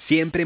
Siempre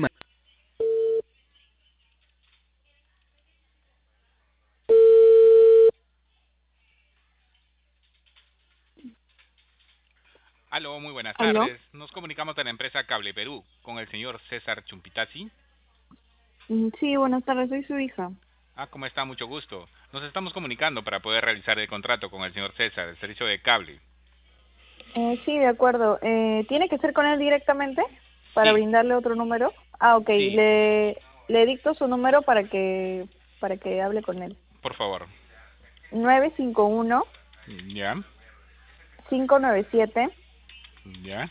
Aló, muy buenas ¿Aló? tardes. Nos comunicamos de la empresa Cable Perú con el señor César Chumpitazzi. Sí, buenas tardes, soy su hija. ¿Cómo está? Mucho gusto. Nos estamos comunicando para poder realizar el contrato con el señor César, el servicio de cable. Sí, de acuerdo. ¿Tiene que ser con él directamente para Sí, brindarle otro número? Ah, ok, sí, le dicto su número para que hable con él. por favor. 951 Ya, 597 ya,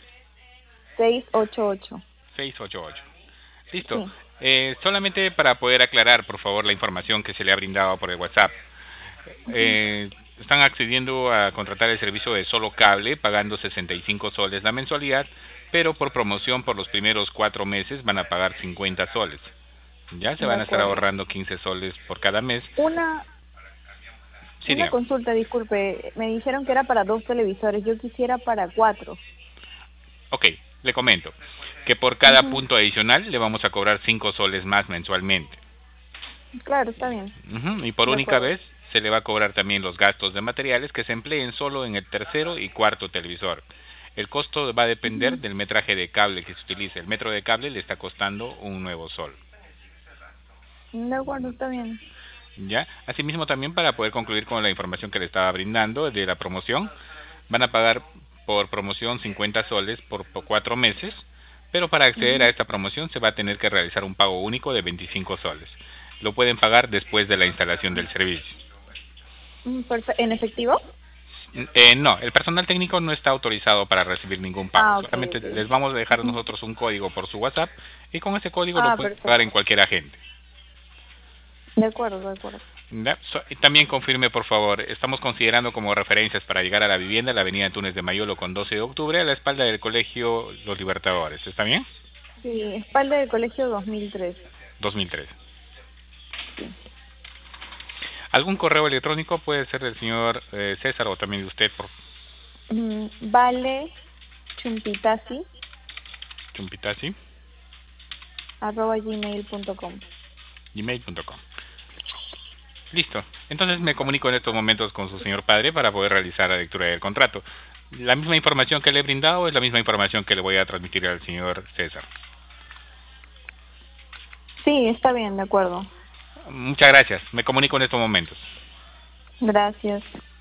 688. 688. Listo. Sí. Solamente para poder aclarar, por favor, la información que se le ha brindado por el WhatsApp. Ujú. Están accediendo a contratar el servicio de solo cable, pagando 65 soles la mensualidad, pero por promoción por los primeros 4 meses van a pagar 50 soles. Ya se De van a estar acuerdo. ahorrando 15 soles por cada mes. Una, Sí, una dígame. consulta, disculpe. Me dijeron que era para 2 televisores. Yo quisiera para 4. Ok, le comento que por cada Ujú. punto adicional le vamos a cobrar 5 soles más mensualmente. Claro, está bien. Y por De única acuerdo. vez se le va a cobrar también los gastos de materiales que se empleen solo en el tercero y cuarto televisor. El costo va a depender Ujú. del metraje de cable que se utilice. El metro de cable le está costando un nuevo sol. De acuerdo, está bien. ¿Ya? Asimismo, también para poder concluir con la información que le estaba brindando de la promoción, van a pagar por promoción 50 soles por 4 meses, pero para acceder a Ujú. esta promoción se va a tener que realizar un pago único de 25 soles. Lo pueden pagar después de la instalación del servicio. ¿En efectivo? No, el personal técnico no está autorizado para recibir ningún pago. Ah, ok, Solamente ok. les vamos a dejar Ujú. nosotros un código por su WhatsApp y con ese código lo Ah, pueden pagar en perfecto. cualquier agente. De acuerdo, de acuerdo. ¿Ya? Y también confirme, por favor, estamos considerando como referencias para llegar a la vivienda la avenida Túnez de Mayolo con 12 de octubre a la espalda del colegio Los Libertadores. ¿Está bien? Sí, espalda del colegio 2003. 2003. Sí. ¿Algún correo electrónico puede ser del señor César o también de usted por Vale chumpitasi Chumpitasi? @gmail.com. Gmail.com. Listo. Entonces me comunico en estos momentos con su señor padre para poder realizar la lectura del contrato. La misma información que le he brindado es la misma información que le voy a transmitir al señor César. Sí, está bien, de acuerdo. Muchas gracias. Me comunico en estos momentos. Gracias.